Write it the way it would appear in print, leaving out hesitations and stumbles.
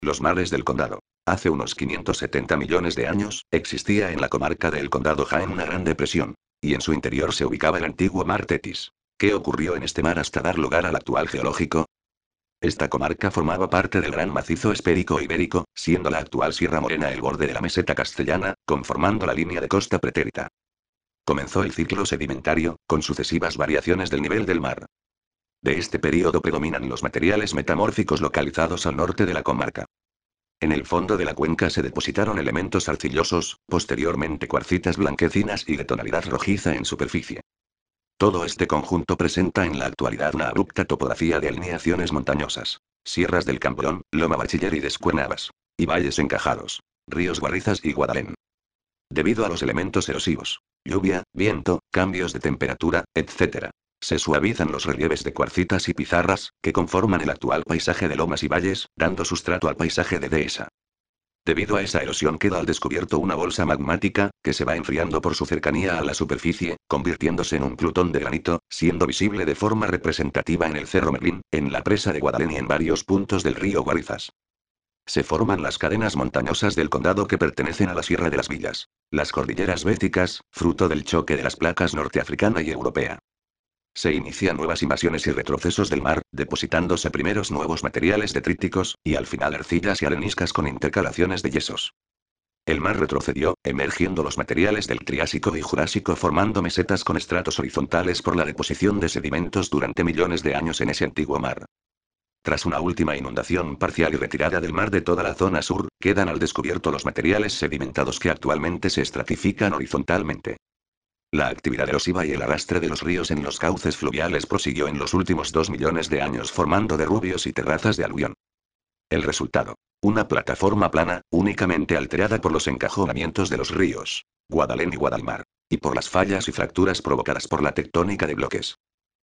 Los mares del condado. Hace unos 570 millones de años, existía en la comarca del condado Jaén una gran depresión. Y en su interior se ubicaba el antiguo mar Tetis. ¿Qué ocurrió en este mar hasta dar lugar al actual geológico? Esta comarca formaba parte del gran macizo espérico ibérico, siendo la actual Sierra Morena el borde de la meseta castellana, conformando la línea de costa pretérita. Comenzó el ciclo sedimentario, con sucesivas variaciones del nivel del mar. De este período predominan los materiales metamórficos localizados al norte de la comarca. En el fondo de la cuenca se depositaron elementos arcillosos, posteriormente cuarcitas blanquecinas y de tonalidad rojiza en superficie. Todo este conjunto presenta en la actualidad una abrupta topografía de alineaciones montañosas. Sierras del Cambrón, Loma Bachiller y Descuernavas. Y valles encajados. Ríos Guarrizas y Guadalén. Debido a los elementos erosivos, lluvia, viento, cambios de temperatura, etc. Se suavizan los relieves de cuarcitas y pizarras, que conforman el actual paisaje de lomas y valles, dando sustrato al paisaje de dehesa. Debido a esa erosión queda al descubierto una bolsa magmática, que se va enfriando por su cercanía a la superficie, convirtiéndose en un plutón de granito, siendo visible de forma representativa en el Cerro Merlín, en la presa de Guadalén y en varios puntos del río Guarizas. Se forman las cadenas montañosas del condado que pertenecen a la Sierra de las Villas. Las cordilleras béticas, fruto del choque de las placas norteafricana y europea. Se inician nuevas invasiones y retrocesos del mar, depositándose primeros nuevos materiales detríticos, y al final arcillas y areniscas con intercalaciones de yesos. El mar retrocedió, emergiendo los materiales del Triásico y Jurásico formando mesetas con estratos horizontales por la deposición de sedimentos durante millones de años en ese antiguo mar. Tras una última inundación parcial y retirada del mar de toda la zona sur, quedan al descubierto los materiales sedimentados que actualmente se estratifican horizontalmente. La actividad erosiva y el arrastre de los ríos en los cauces fluviales prosiguió en los últimos 2 millones de años formando derrubios y terrazas de aluvión. El resultado. Una plataforma plana, únicamente alterada por los encajonamientos de los ríos, Guadalén y Guadalmar. Y por las fallas y fracturas provocadas por la tectónica de bloques.